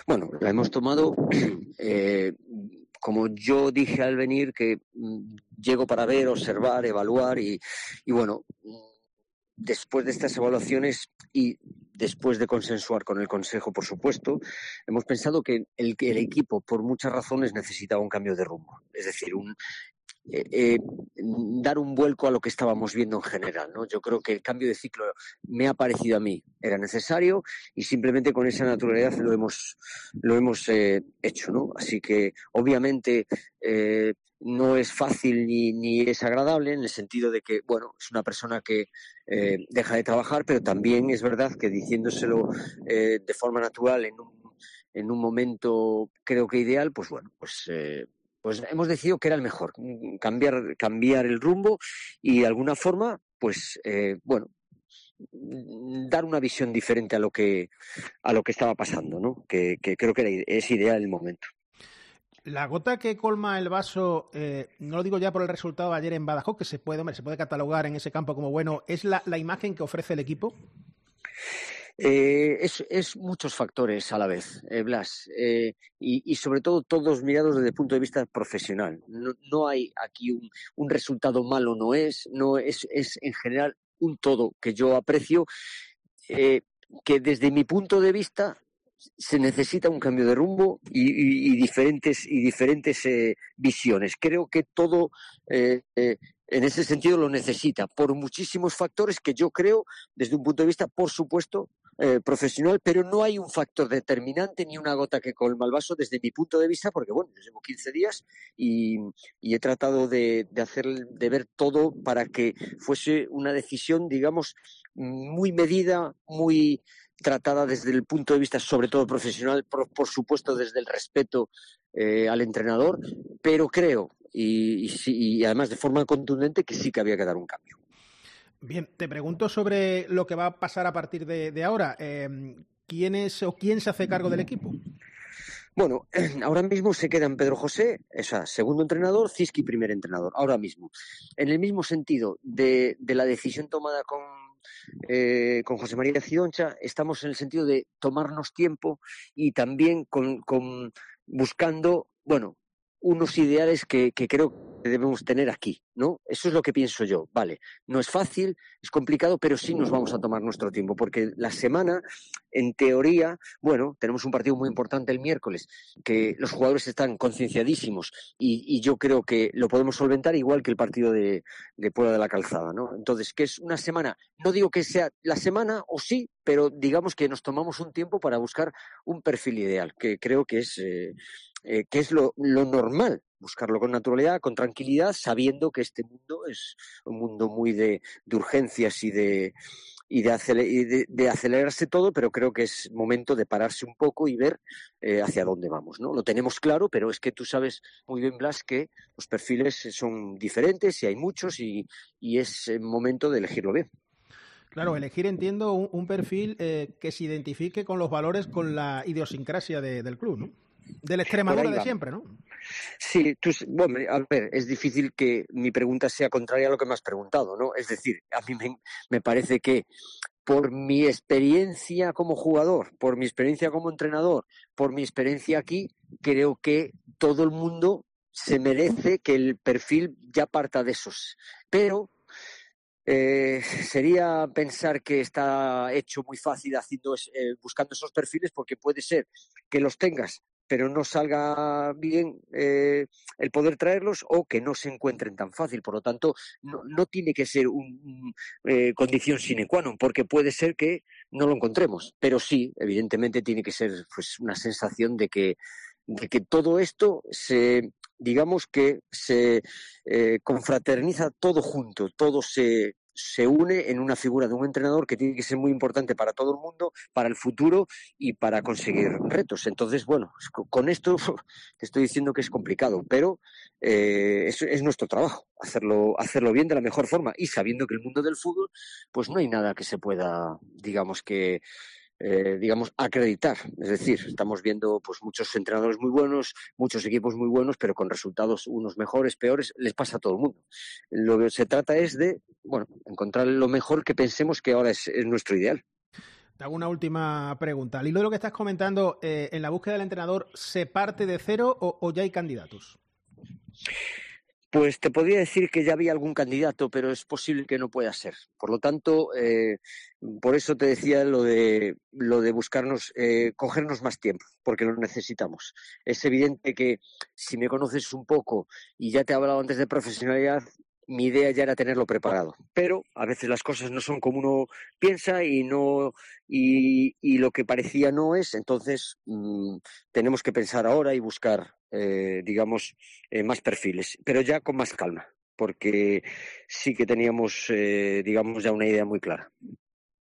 Bueno, la hemos tomado, como yo dije al venir, que llego para ver, observar, evaluar y bueno, después de estas evaluaciones y después de consensuar con el Consejo, por supuesto, hemos pensado que el equipo, por muchas razones, necesitaba un cambio de rumbo. Es decir, dar un vuelco a lo que estábamos viendo en general, ¿no? Yo creo que el cambio de ciclo me ha parecido a mí era necesario y simplemente con esa naturalidad lo hemos hecho, ¿no? Así que obviamente no es fácil ni es agradable en el sentido de que, bueno, es una persona que deja de trabajar, pero también es verdad que diciéndoselo de forma natural en un momento creo que ideal, pues bueno, pues hemos decidido que era el mejor, cambiar el rumbo y de alguna forma, pues bueno, dar una visión diferente a lo que estaba pasando, ¿no? Que creo que es ideal el momento. La gota que colma el vaso, no lo digo ya por el resultado de ayer en Badajoz, que se puede catalogar en ese campo como bueno, ¿es la imagen que ofrece el equipo? Es muchos factores a la vez, Blas, y sobre todo todos mirados desde el punto de vista profesional. No hay aquí un resultado malo, es en general un todo que yo aprecio, que desde mi punto de vista se necesita un cambio de rumbo y diferentes visiones. Creo que todo en ese sentido lo necesita por muchísimos factores que yo creo desde un punto de vista, por supuesto, profesional, pero no hay un factor determinante ni una gota que colma el vaso desde mi punto de vista, porque bueno, yo llevo 15 días y he tratado de ver todo para que fuese una decisión, digamos, muy medida, muy tratada desde el punto de vista sobre todo profesional, por supuesto desde el respeto al entrenador, pero creo, y además de forma contundente, que sí que había que dar un cambio. Bien, te pregunto sobre lo que va a pasar a partir de ahora. ¿Quién se hace cargo del equipo? Bueno, ahora mismo se quedan Pedro José, segundo entrenador, Ciski primer entrenador, ahora mismo. En el mismo sentido de la decisión tomada con José María Cidoncha, estamos en el sentido de tomarnos tiempo y también con buscando, bueno, unos ideales que creo que debemos tener aquí, ¿no? Eso es lo que pienso yo, vale. No es fácil, es complicado, pero sí nos vamos a tomar nuestro tiempo, porque la semana, en teoría, bueno, tenemos un partido muy importante el miércoles, que los jugadores están concienciadísimos y yo creo que lo podemos solventar igual que el partido de Puebla de la Calzada, ¿no? Entonces, que es una semana, no digo que sea la semana, o sí, pero digamos que nos tomamos un tiempo para buscar un perfil ideal, que creo que es lo normal, buscarlo con naturalidad, con tranquilidad, sabiendo que este mundo es un mundo muy de urgencias y de acelerarse todo, pero creo que es momento de pararse un poco y ver hacia dónde vamos, ¿no? Lo tenemos claro, pero es que tú sabes muy bien, Blas, que los perfiles son diferentes y hay muchos y es momento de elegirlo bien. Claro, elegir, entiendo, un perfil que se identifique con los valores, con la idiosincrasia del club, ¿no? De la Extremadura de siempre, ¿no? Sí, bueno, a ver, es difícil que mi pregunta sea contraria a lo que me has preguntado, ¿no? Es decir, a mí me parece que por mi experiencia como jugador, por mi experiencia como entrenador, por mi experiencia aquí, creo que todo el mundo se merece que el perfil ya parta de esos. Pero sería pensar que está hecho muy fácil buscando esos perfiles, porque puede ser que los tengas pero no salga bien el poder traerlos o que no se encuentren tan fácil. Por lo tanto, no tiene que ser una condición sine qua non, porque puede ser que no lo encontremos. Pero sí, evidentemente, tiene que ser pues una sensación de que todo esto digamos que se confraterniza todo junto, todo se une en una figura de un entrenador que tiene que ser muy importante para todo el mundo, para el futuro y para conseguir retos. Entonces, bueno, con esto te estoy diciendo que es complicado, pero es nuestro trabajo, hacerlo bien de la mejor forma y sabiendo que el mundo del fútbol, pues no hay nada que se pueda, digamos, acreditar. Es decir, estamos viendo pues muchos entrenadores muy buenos, muchos equipos muy buenos, pero con resultados unos mejores, peores, les pasa a todo el mundo. Lo que se trata es de, bueno, encontrar lo mejor que pensemos que ahora es nuestro ideal. Te hago una última pregunta. Al hilo de lo que estás comentando, en la búsqueda del entrenador, ¿se parte de cero o ya hay candidatos? Pues te podría decir que ya había algún candidato, pero es posible que no pueda ser. Por lo tanto, por eso te decía lo de buscarnos, cogernos más tiempo, porque lo necesitamos. Es evidente que si me conoces un poco y ya te he hablado antes de profesionalidad, mi idea ya era tenerlo preparado. Pero a veces las cosas no son como uno piensa y lo que parecía no es. Entonces, tenemos que pensar ahora y buscar, digamos, más perfiles, pero ya con más calma, porque sí que teníamos, digamos, ya una idea muy clara.